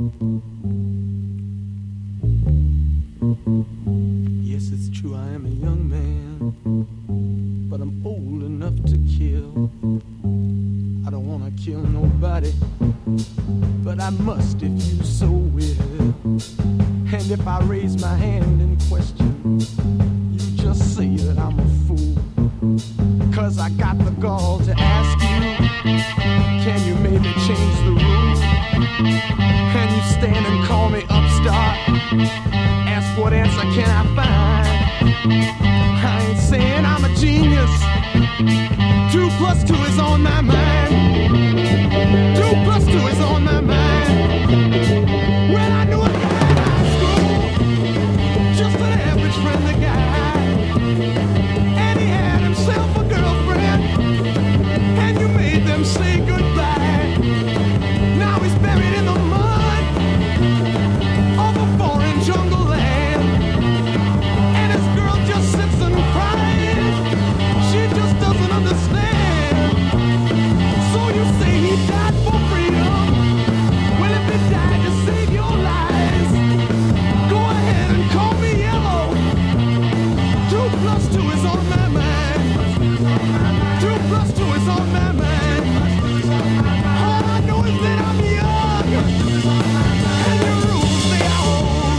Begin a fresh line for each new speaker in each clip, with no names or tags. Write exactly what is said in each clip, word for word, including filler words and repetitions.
Yes, it's true, I am a young man, but I'm old enough to kill. I don't wanna kill nobody, but I must if you so will. And if I raise my hand in question, you just say that I'm a fool. Cause I got the gall to ask you, can you maybe change the rules? Can you stand and call me upstart? Ask what answer can I find? I ain't saying I'm a genius. Two plus two is on my mind. Two plus two is on my mind. Well, I knew a guy in high school, just an average friendly guy, and he had himself a girlfriend, and you made them say goodbye. Now he's buried in the mud of a foreign jungle land, and his girl just sits and cries. She just doesn't understand. So you say he died for freedom. Well, if he died to save your lives, go ahead and call me yellow. Two plus two is on my mind. Two plus two is on my mind. All I know is that I'm young, and the rules they are old.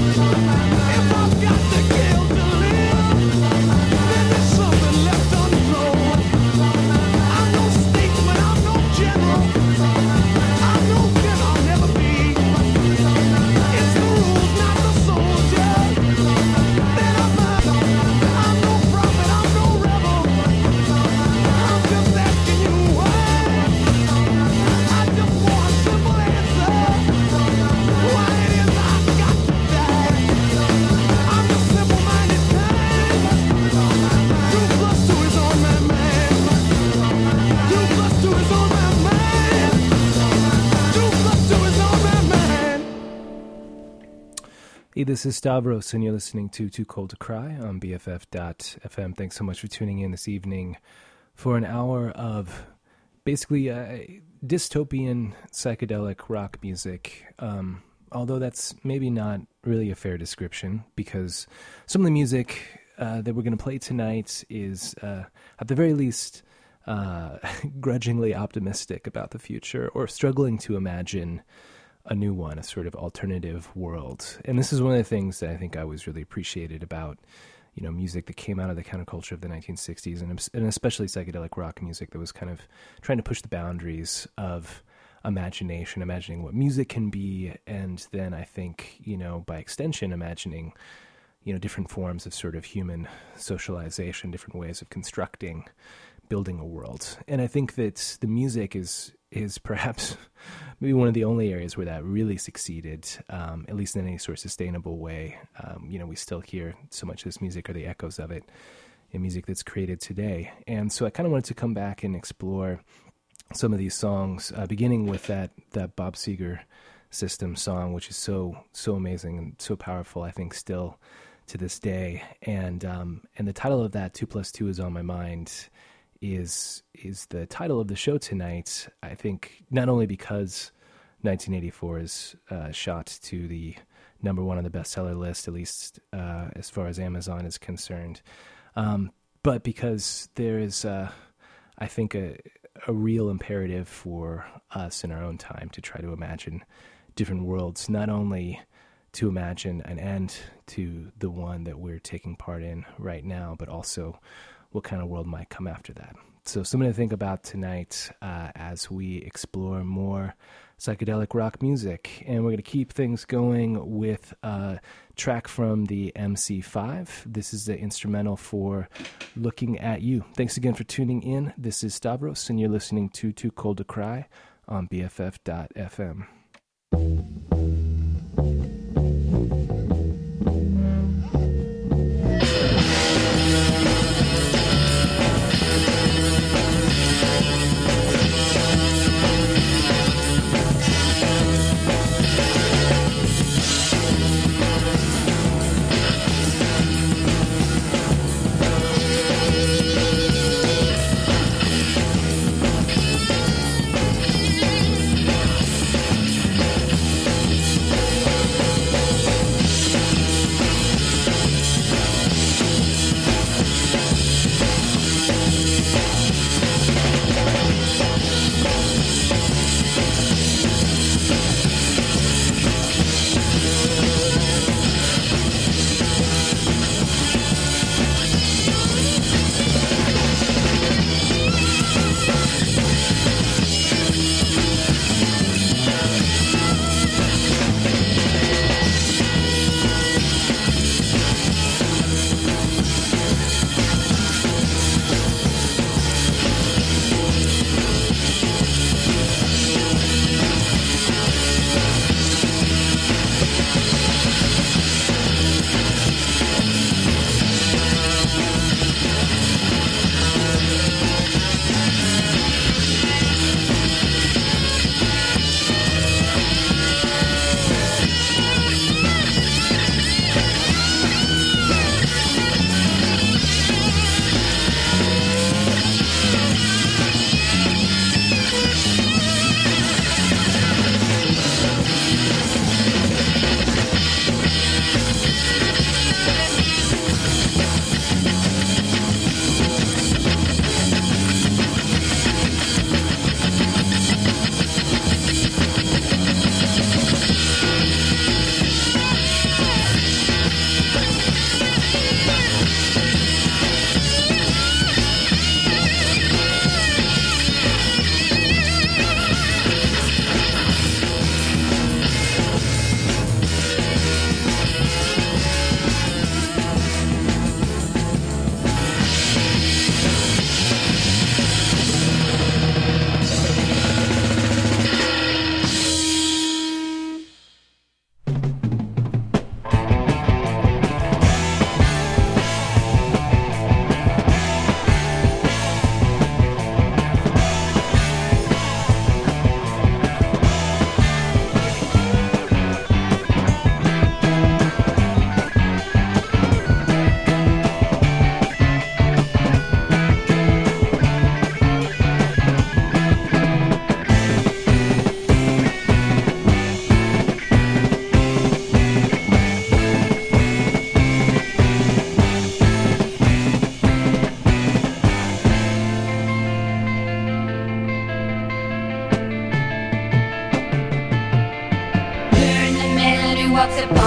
If I've got to kill to live, then there's something left untold. I'm no statesman, I'm no general. I'm no king, I'll never be. It's the rules, not the soldier. Then I'm not. I'm no prophet, I'm no rebel. I'm just asking you why. I just want a simple answer. Why it is I've got to die. I'm a simple-minded kind. Two plus two is on my mind. Two plus two is on my mind. Two plus two is on my mind.
Hey, this is Stavros, and you're listening to Too Cold to Cry on B F F dot F M. Thanks so much for tuning in this evening for an hour of basically uh, dystopian psychedelic rock music. Um, although that's maybe not really a fair description, because some of the music uh, that we're going to play tonight is, uh, at the very least, uh, grudgingly optimistic about the future, or struggling to imagine a new one, a sort of alternative world. And this is one of the things that I think I always really appreciated about, you know, music that came out of the counterculture of the nineteen sixties, and, and especially psychedelic rock music that was kind of trying to push the boundaries of imagination, imagining what music can be, and then I think, you know, by extension, imagining, you know, different forms of sort of human socialization, different ways of constructing, building a world. And I think that the music is is perhaps maybe one of the only areas where that really succeeded, um, at least in any sort of sustainable way. Um, you know, we still hear so much of this music, or the echoes of it, in music that's created today. And so I kind of wanted to come back and explore some of these songs, uh, beginning with that that Bob Seger System song, which is so so amazing and so powerful, I think, still to this day. And um, and the title of that, Two Plus Two is on My Mind, is is the title of the show tonight. I think not only because nineteen eighty-four is uh, shot to the number one on the bestseller list, at least uh, as far as Amazon is concerned, um, but because there is, uh, I think, a, a real imperative for us in our own time to try to imagine different worlds, not only to imagine an end to the one that we're taking part in right now, but also what kind of world might come after that. So something to think about tonight uh, as we explore more psychedelic rock music. And we're going to keep things going with a track from the M C five. This is the instrumental for Looking at You. Thanks again for tuning in. This is Stavros, and you're listening to Too Cold to Cry on B F F dot F M.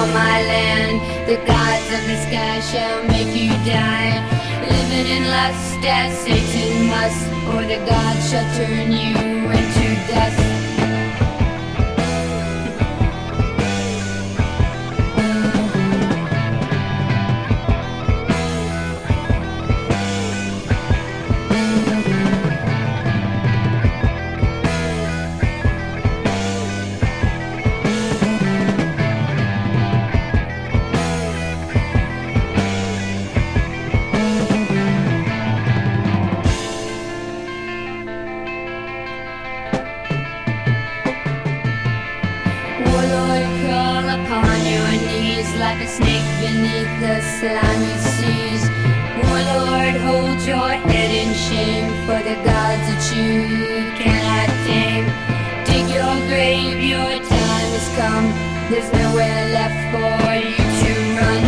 on my land. The gods of the sky shall make you die. Living in lust as Satan must, or the gods shall turn you into dust. Like a snake beneath the slimy seas. Warlord, hold your head in shame for the gods that you cannot tame. Dig your grave, your time has come. There's nowhere left for you to run.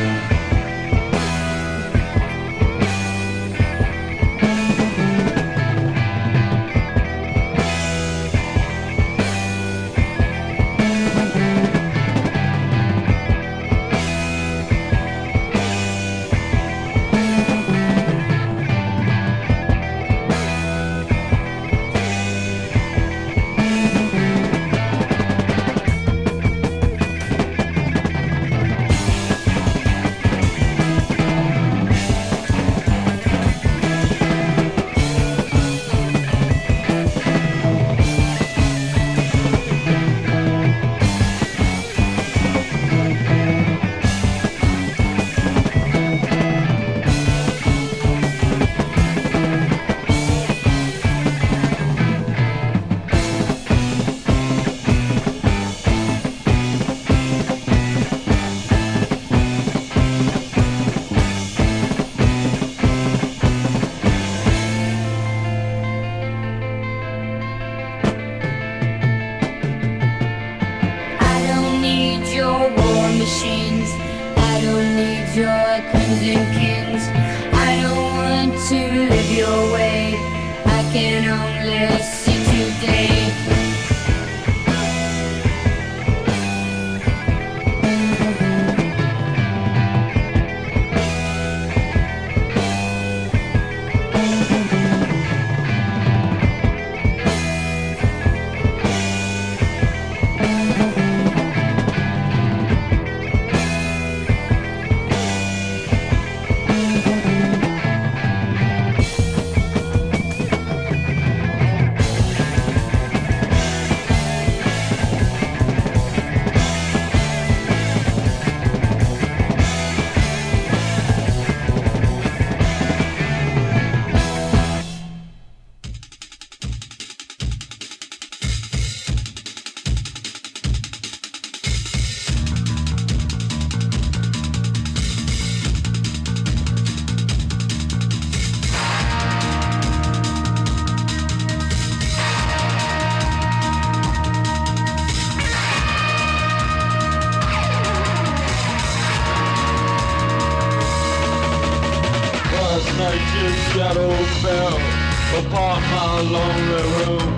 shadow fell upon my lonely room.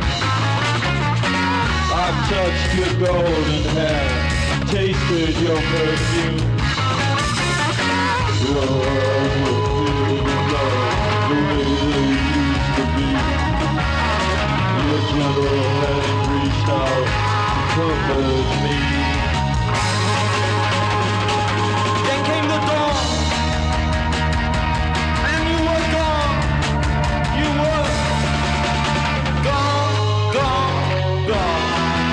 I touched your golden hair, tasted your perfume. Your eyes were filled with love, the way they used to be. Your gentle hand reached out to comfort me. Then came the dawn, and you were gone. You were gone, gone, gone.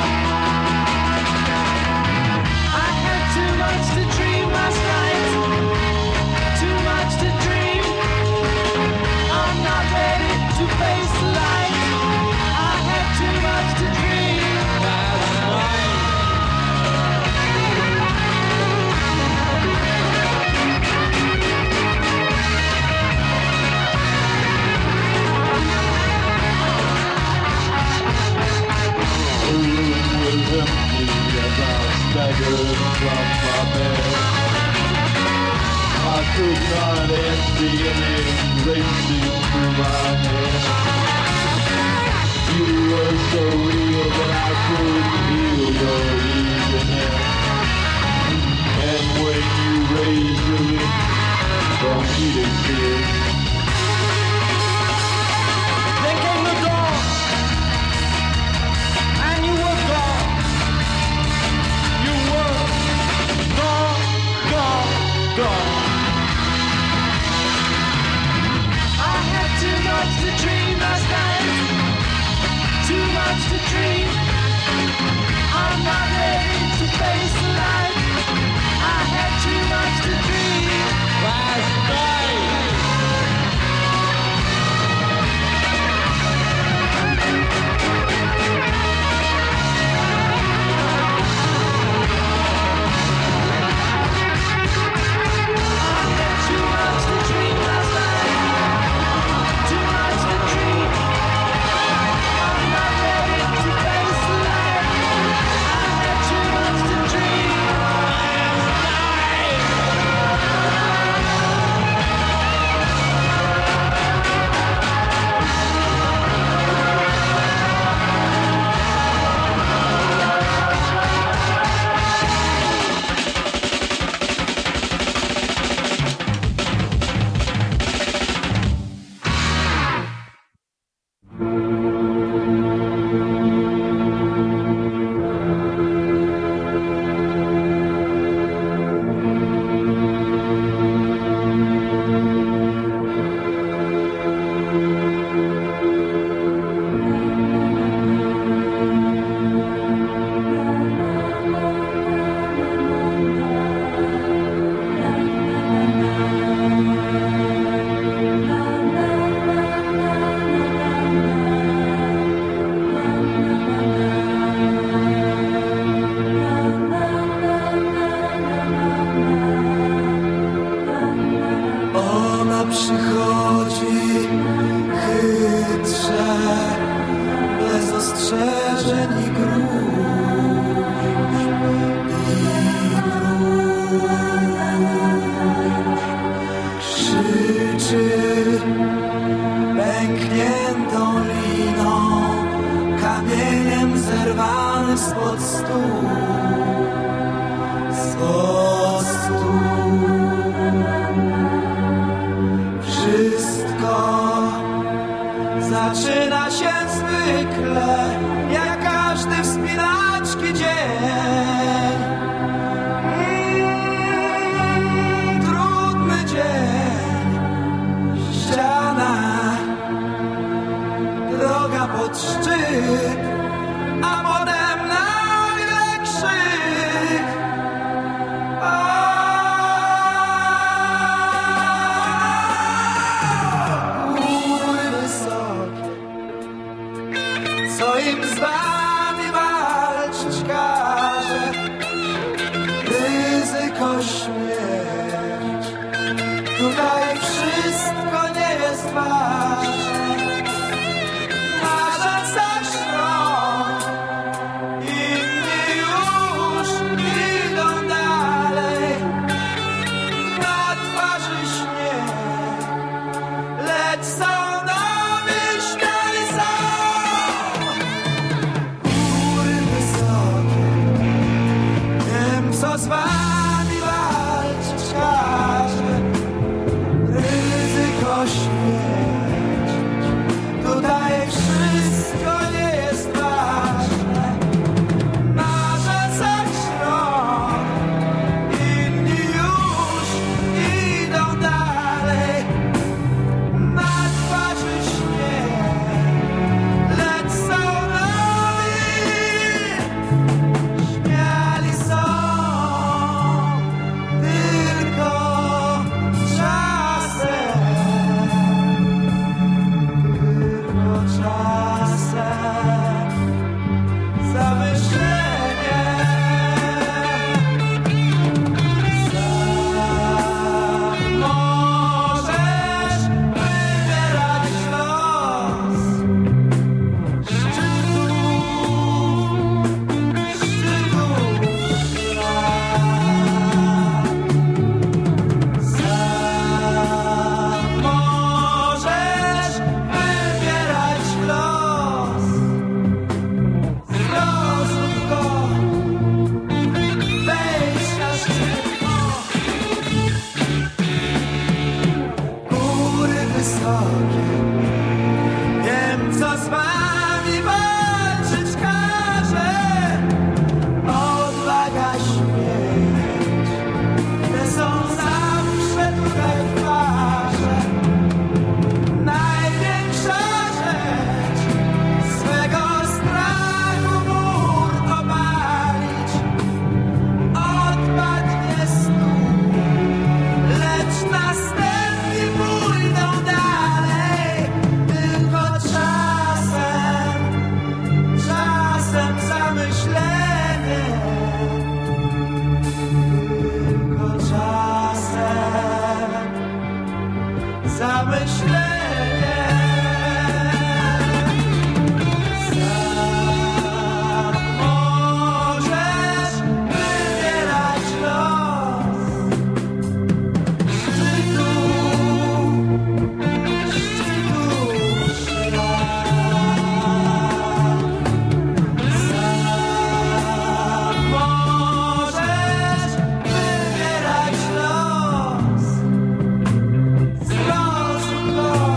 I had too much to dream last night, too much to dream. I'm not ready to face the light. I had too much to dream last night. The room was empty as I staggered from my bed. I could not end the innings racing through my head. You were so real that I couldn't feel your eagerness.
And when you raise your lips, don't eat it, kid.
Then came the dawn, and you were gone. You were gone, gone, gone. I had too much to dream last night, too much to dream. I'm not ready to face the light. I had too much to dream last night.
Czasem
zamyślenie.
Love.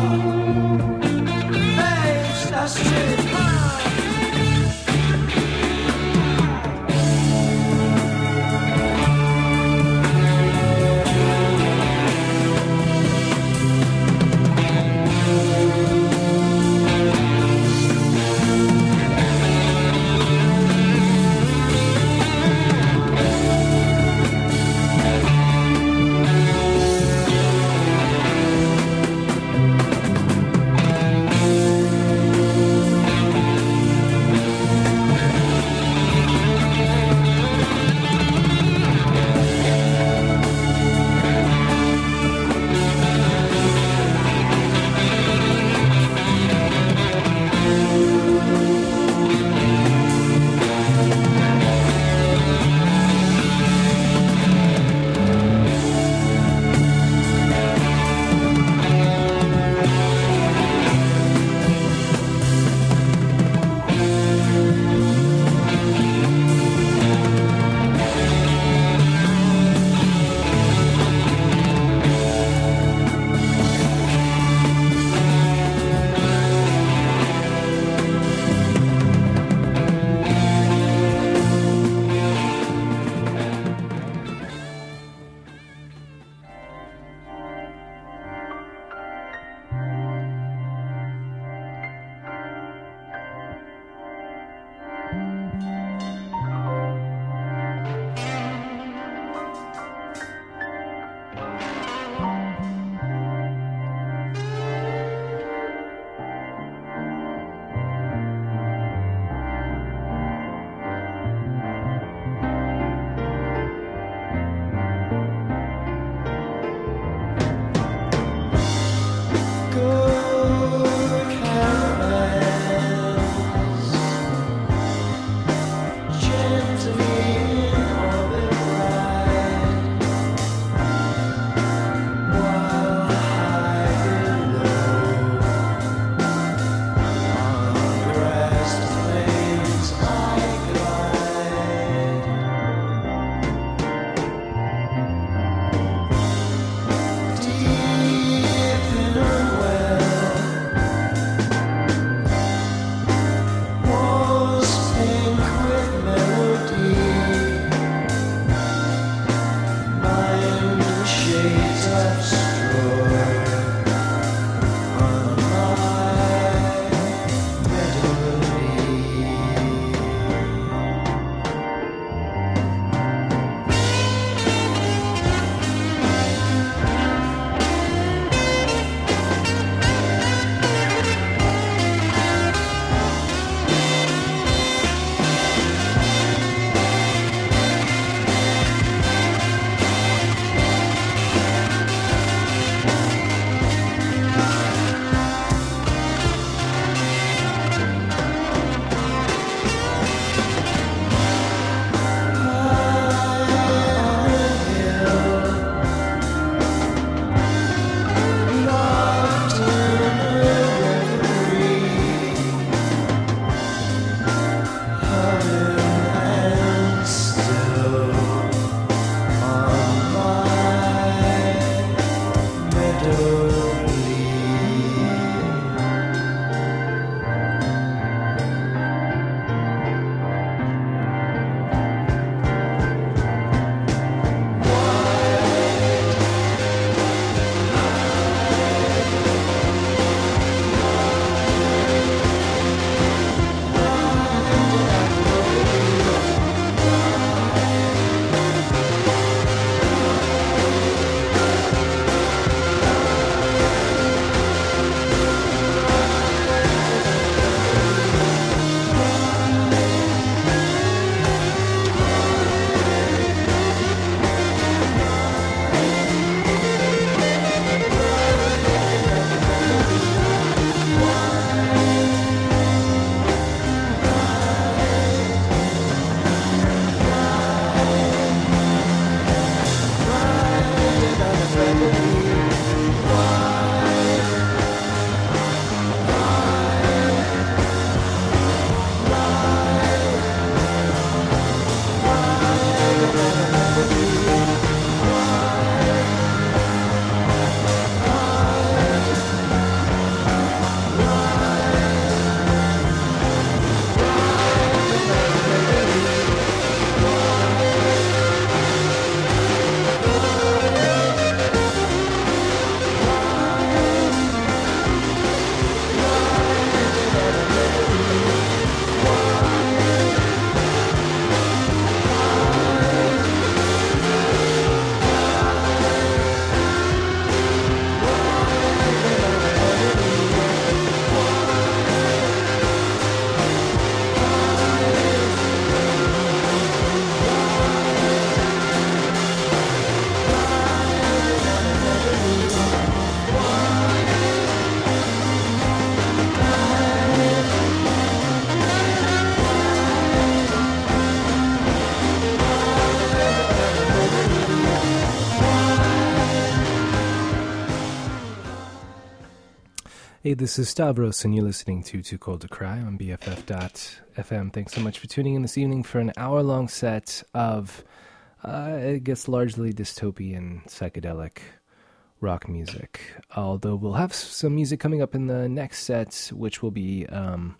Hey, this is Stavros, and you're listening to Too Cold to Cry on B F F dot F M. Thanks so much for tuning in this evening for an hour-long set of, uh, I guess, largely dystopian psychedelic rock music. Although we'll have some music coming up in the next set, which will be, um,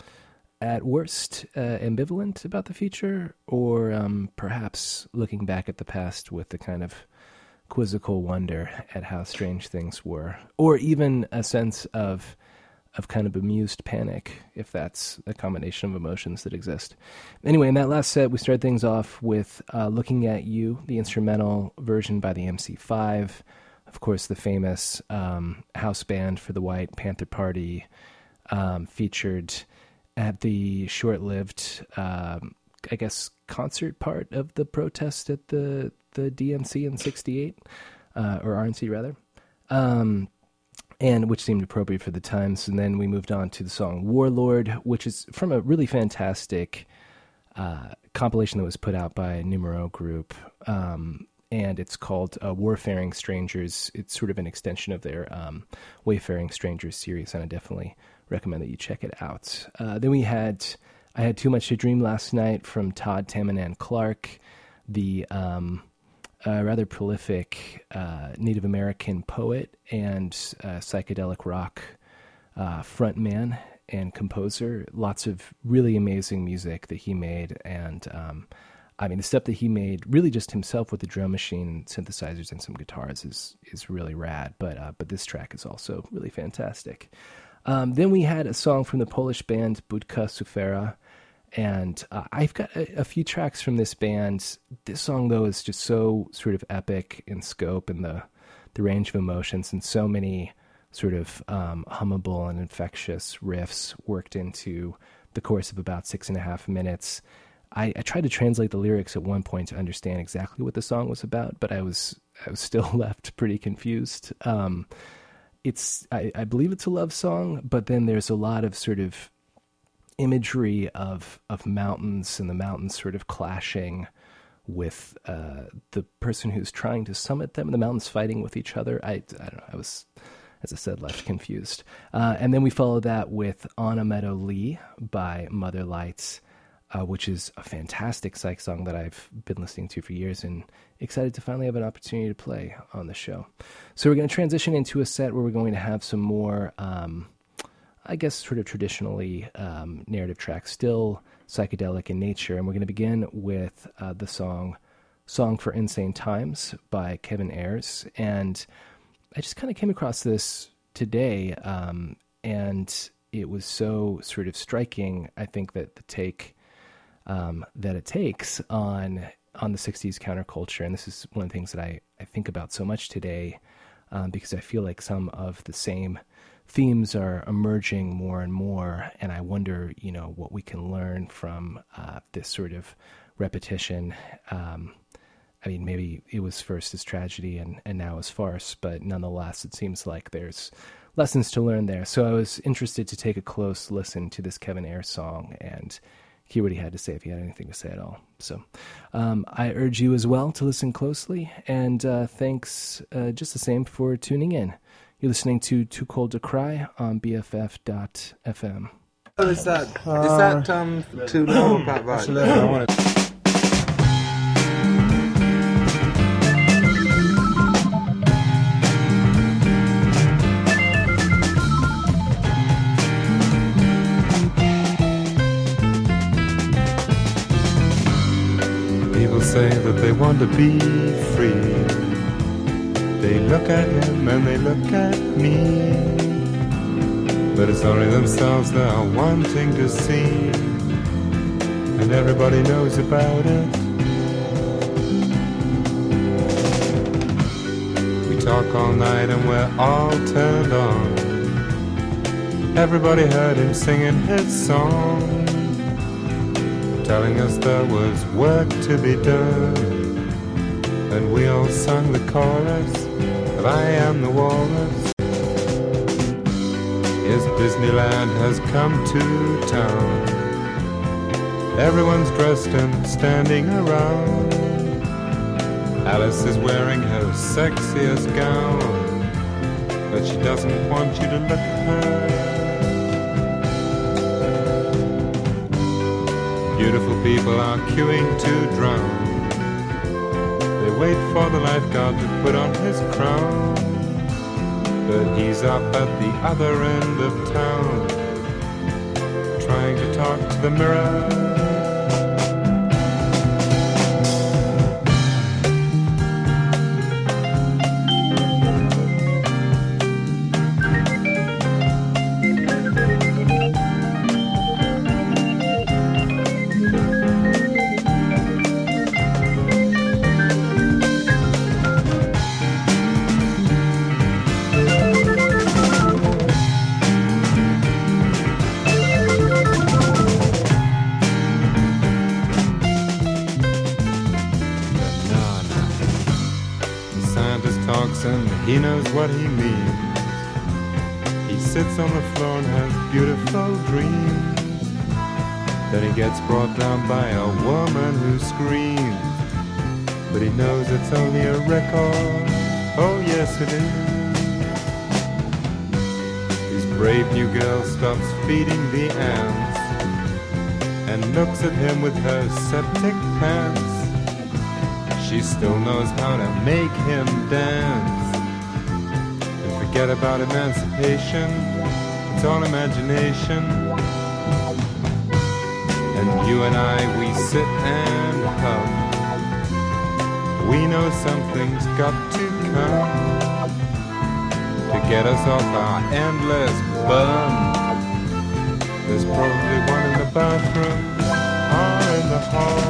at worst, uh, ambivalent about the future, or um, perhaps looking back at the past with the kind of quizzical wonder at how strange things were, or even a sense of of kind of bemused panic, if that's a combination of emotions that exist. Anyway, in that last set, we started things off with uh, Looking at You, the instrumental version by the M C five, of course, the famous um, house band for the White Panther Party, um, featured at the short-lived, um, I guess, concert part of the protest at the the D N C in sixty-eight, uh, or R N C rather, um, and which seemed appropriate for the times. And then we moved on to the song Warlord, which is from a really fantastic uh, compilation that was put out by Numero Group, um, and it's called uh, Warfaring Strangers. It's sort of an extension of their um, Wayfaring Strangers series, and I definitely recommend that you check it out. Uh, then we had I Had Too Much to Dream Last Night from Todd Tamanan Clark, the um, uh, rather prolific uh, Native American poet and uh, psychedelic rock uh, frontman and composer. Lots of really amazing music that he made, and um, I mean the stuff that he made really just himself with the drum machine, synthesizers, and some guitars is is really rad. But uh, but this track is also really fantastic. Um, then we had a song from the Polish band Budka Sufera. And uh, I've got a, a few tracks from this band. This song, though, is just so sort of epic in scope and the, the range of emotions, and so many sort of um, hummable and infectious riffs worked into the course of about six and a half minutes. I, I tried to translate the lyrics at one point to understand exactly what the song was about, but I was I was still left pretty confused. Um, it's I, I believe it's a love song, but then there's a lot of sort of imagery of of mountains, and the mountains sort of clashing with uh, the person who's trying to summit them, and the mountains fighting with each other. I, I don't know. I was, as I said, left confused. Uh, and then we follow that with On a Meadow Lea by Mother Lights, uh, which is a fantastic psych song that I've been listening to for years and excited to finally have an opportunity to play on the show. So we're going to transition into a set where we're going to have some more Um, I guess sort of traditionally um, narrative tracks, still psychedelic in nature. And we're going to begin with uh, the song Song for Insane Times by Kevin Ayers. And I just kind of came across this today, um, and it was so sort of striking, I think, that the take um, that it takes on on the sixties counterculture. And this is one of the things that I, I think about so much today, um, because I feel like some of the same themes are emerging more and more, and I wonder, you know, what we can learn from uh, this sort of repetition. Um, I mean, maybe it was first as tragedy and, and now as farce, but nonetheless, it seems like there's lessons to learn there. So I was interested to take a close listen to this Kevin Ayers song and hear what he had to say, if he had anything to say at all. So um, I urge you as well to listen closely, and uh, thanks uh, just the same for tuning in. You're listening to Too Cold to Cry on B F F dot F M.
Oh, is that, uh, is that um, too low about that? I want to...
People say that they want to be free. They look at him and they look at me, but it's only themselves they are wanting to see, and everybody knows about it. We talk all night and we're all turned on. Everybody heard him singing his song, telling us there was work to be done. And we all sung the chorus of I Am the Walrus. Yes, Disneyland has come to town. Everyone's dressed and standing around. Alice is wearing her sexiest gown, but she doesn't want you to look at her. Beautiful people are queuing to drown. They wait for the lifeguard to put on his crown, but he's up at the other end of town, trying to talk to the mirror. He knows what he means. He sits on the floor and has beautiful dreams. Then he gets brought down by a woman who screams, but he knows it's only a record. Oh yes it is. His brave new girl stops feeding the ants and looks at him with her septic pants. She still knows how to make him dance. Forget about emancipation, it's all imagination. And you and I, we sit and hum. We know something's got to come to get us off our endless bum. There's probably one in the bathroom or in the hall.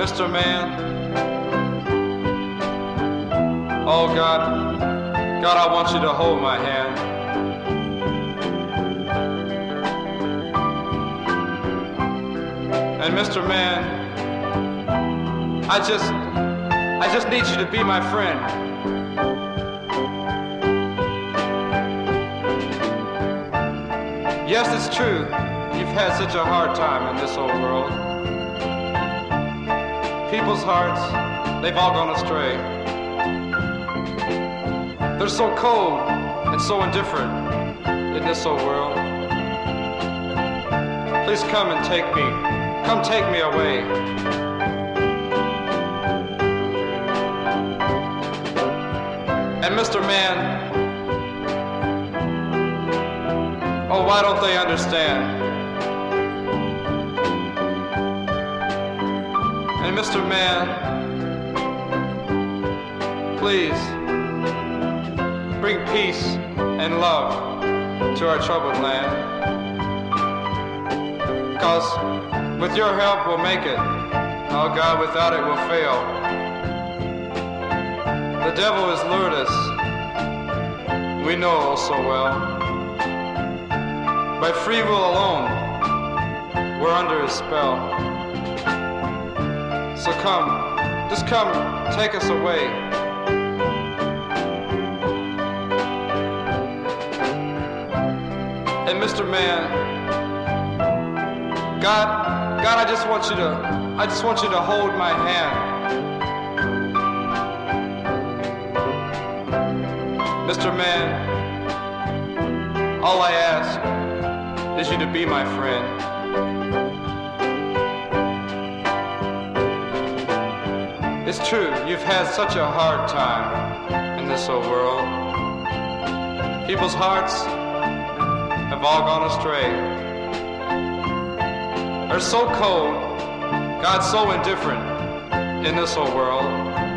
Mister Man. Oh God, God, I want you to hold my hand. And Mister Man, I just, I just need you to be my friend. Yes, it's true, you've had such a hard time in this old world. People's hearts, they've all gone astray. They're so cold and so indifferent in this old world. Please come and take me, come take me away. And Mister Man, oh, why don't they understand? And Mister Man, please bring peace and love to our troubled land. Cause with your help we'll make it. Oh God, without it we'll fail. The devil has lured us. We know all so well. By free will alone, we're under his spell. So come, just come, take us away. And Mister Man, God, God, I just want you to, I just want you to hold my hand. Mister Man, all I ask is you to be my friend. It's true, you've had such a hard time in this old world. People's hearts have all gone astray. They're so cold, God's so indifferent in this old world.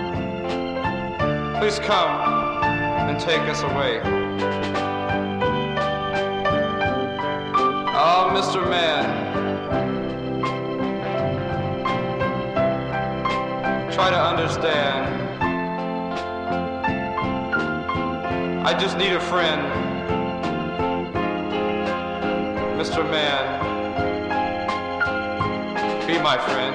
Please come and take us away. Oh, Mister Man, try to understand. I just need a friend. Mister Man, be my friend.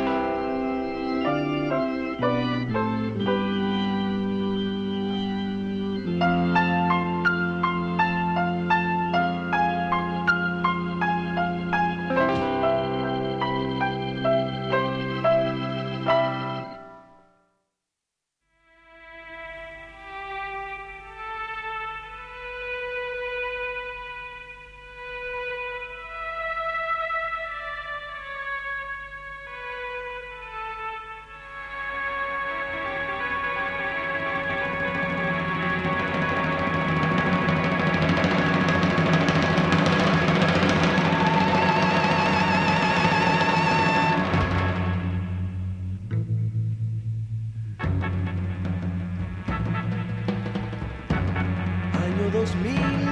dos mil,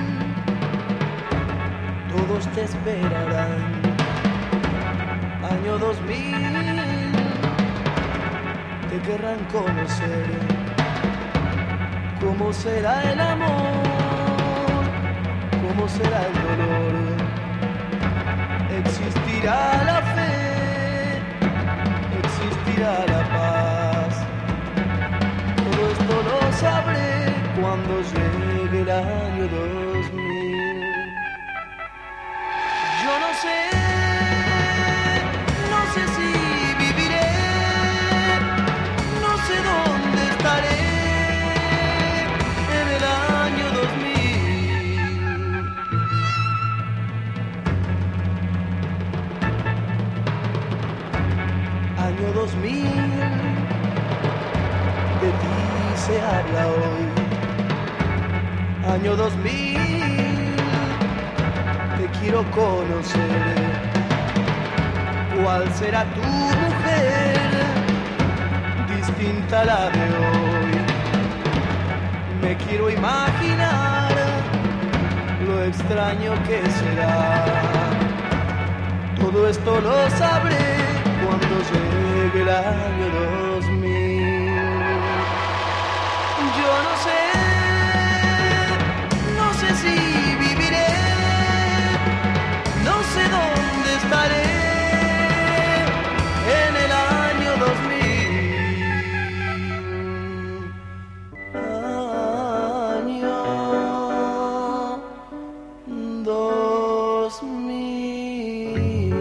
todos te esperarán. Año dos mil, te querrán conocer. ¿Cómo será el amor? ¿Cómo será el dolor? Existirá la fe, existirá la paz. Todo esto lo sabré cuando llegue el año dos mil. Yo no sé, no sé si viviré, no sé dónde estaré en el año dos mil. Año dos mil, de ti se habla hoy. Año dos mil, te quiero conocer. ¿Cuál será tu mujer? Distinta a la de hoy. Me quiero imaginar lo extraño que será. Todo esto lo sabré cuando llegue
llegue el año dos mil. Yo no sé, no sé si viviré, no sé dónde estaré en el año dos mil. Año dos mil.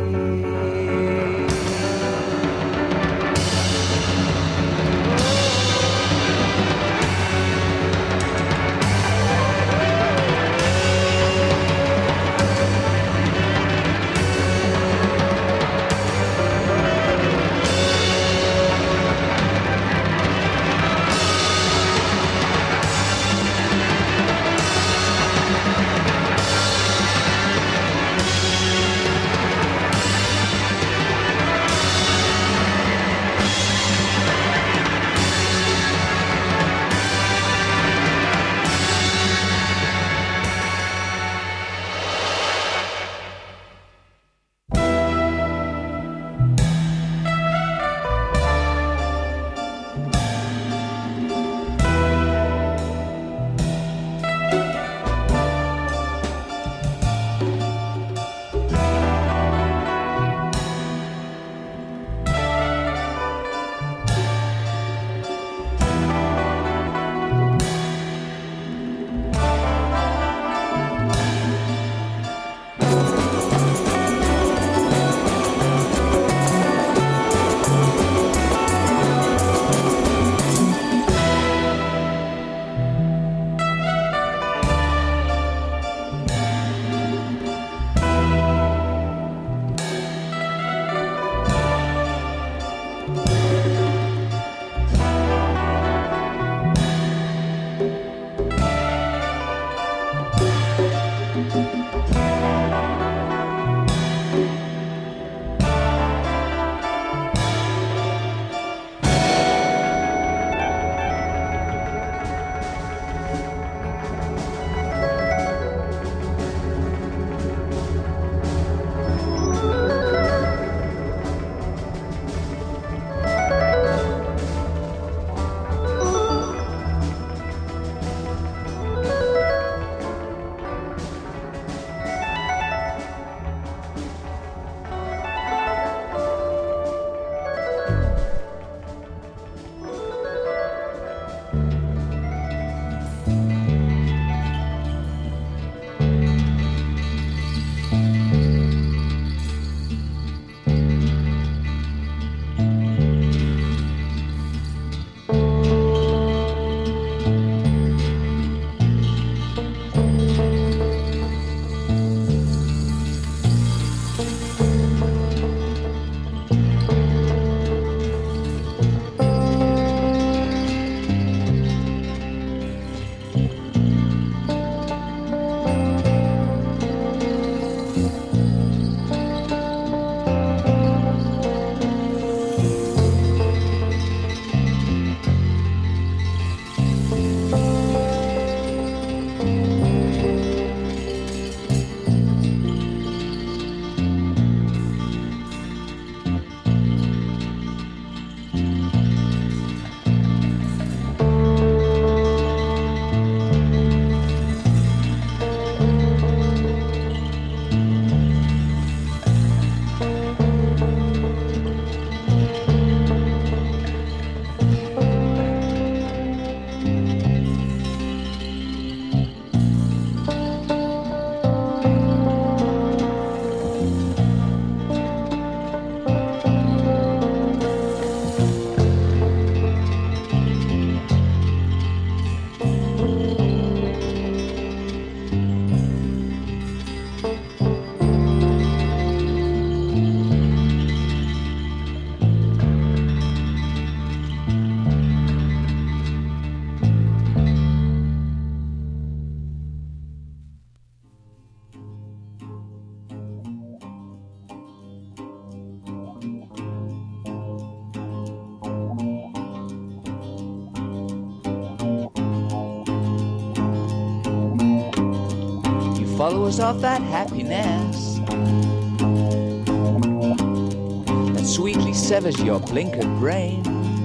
Followers of that happiness that sweetly severs your blinkered brain.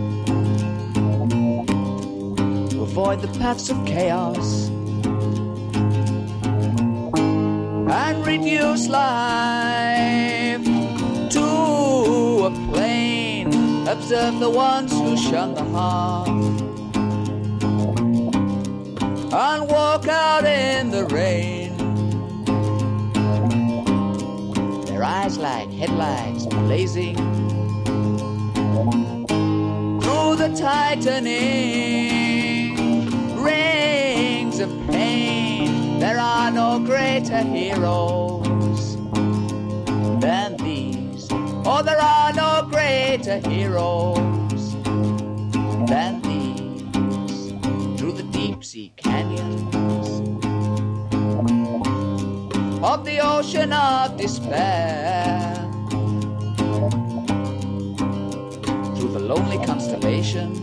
To avoid the paths of chaos and reduce life to a plane. Observe the ones who shun the harm and walk out in the rain. Their eyes like headlights blazing through the tightening rings of pain. There are no greater heroes than these. Oh, there are no greater heroes than these. Through the deep sea canyons of the ocean of despair, through the lonely constellations,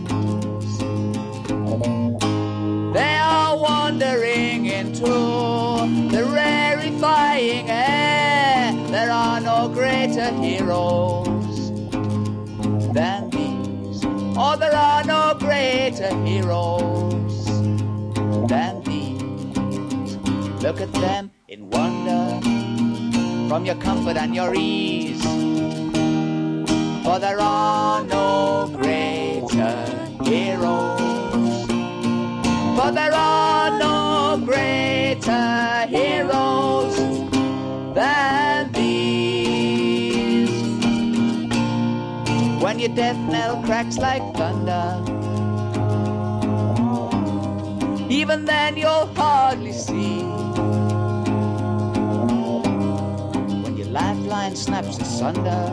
they are wandering into the rarefying air. There are no greater heroes than these. Oh, there are no greater heroes than these. Look at them in wonder from your comfort and your ease, for there are no greater heroes, for there are no greater heroes than these. When your death knell cracks like thunder, even then you'll hardly see. Lifeline snaps asunder,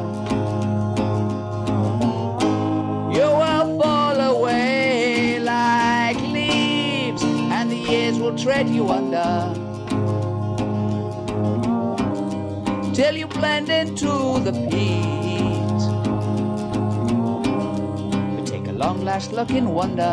you will fall away like leaves, and the years will tread you under, till you blend into the peat. But take a long last look in wonder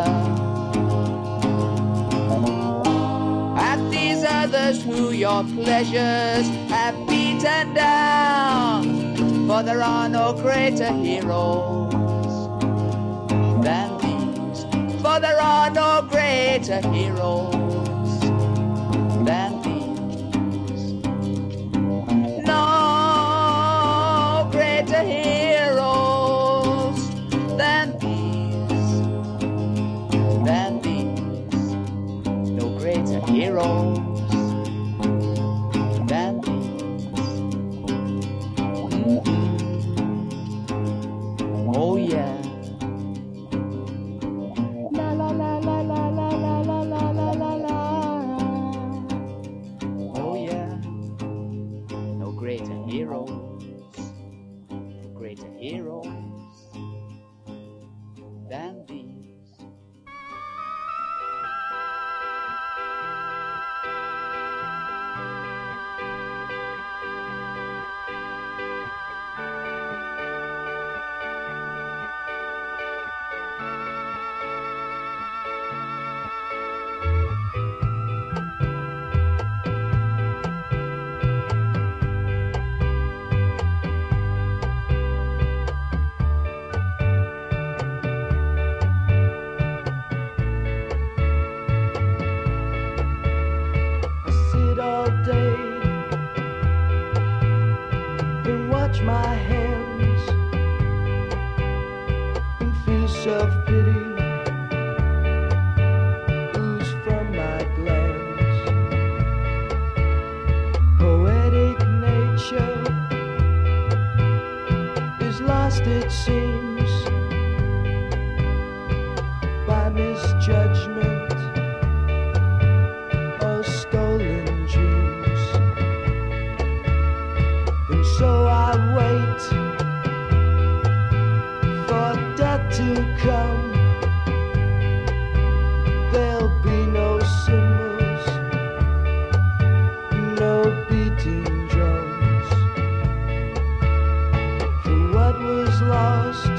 at these others who your pleasures have beaten down, for there are no greater heroes than these, for there are no greater heroes than these, no greater heroes than these, than these, no greater heroes than these. Oh yeah. La la la la la la la la la la la la. Oh yeah. No greater heroes, no greater heroes than these.
My hands and feel self-pity ooze from my glands. Poetic nature is lost, it seems, by misjudgment or stolen dreams. And so I wait for death to come. There'll be no cymbals, no beating drums. For what was lost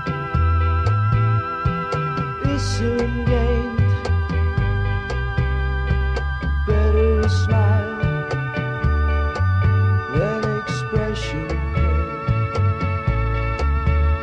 is soon gained. Better to smile than expression pain.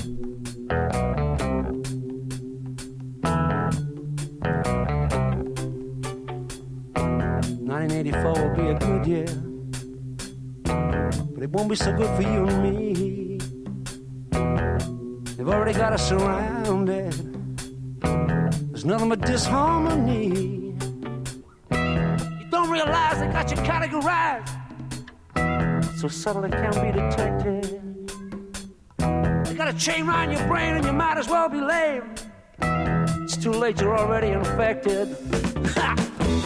nineteen eighty-four will be a good year, but it won't be so good for you and me. They've already got us surrounded. There's nothing but disharmony. You don't realize they got you categorized so subtle it can't be detected. They got a chain around your brain and you might as well be lame. It's too late, you're already infected. Ha!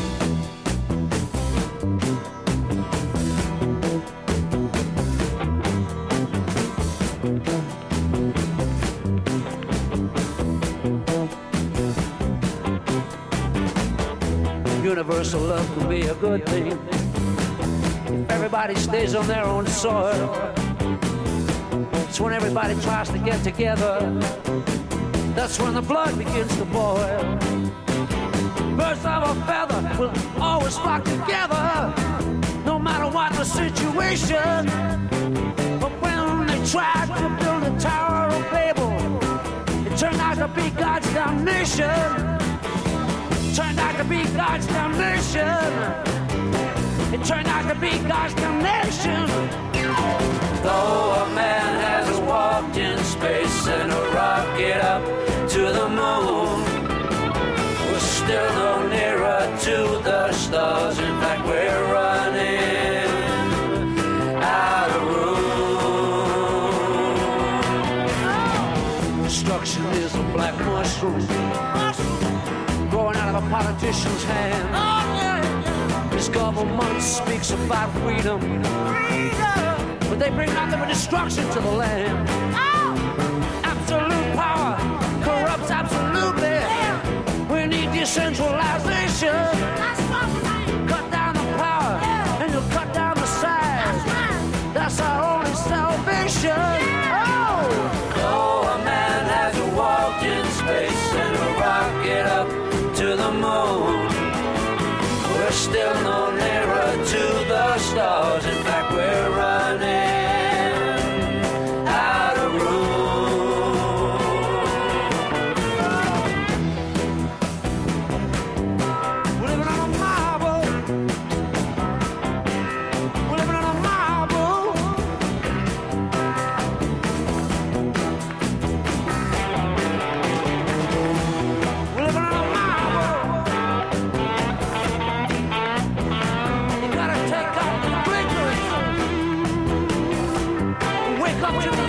Universal love can be a good thing if everybody stays on their own soil. It's when everybody tries to get together, that's when the blood begins to boil. Birds of a feather will always flock together, no matter what the situation. But when they tried to build the Tower of Babel, it turned out to be God's damnation. Turned out to be God's damnation. It turned out to be God's damnation. Though a man has walked in space and a rocket up to the moon, we're still no nearer to the stars. In fact, we're running out of room. Destruction is a black mushroom growing out of a politician's hand. Oh, yeah, yeah. This government speaks about freedom, freedom, but they bring nothing but destruction to the land. Oh. Absolute power corrupts absolutely. Yeah. We need decentralization. That's what we need. Cut down the power, yeah, and you'll cut down the size. That's, right. That's our only salvation. Yeah. Oh. Though a man has walked in space and a rocket up to the moon, we're still no nearer to the stars. In fact, we're running out of room. We're living on a marble. We're living on a marble. We're living on a up to the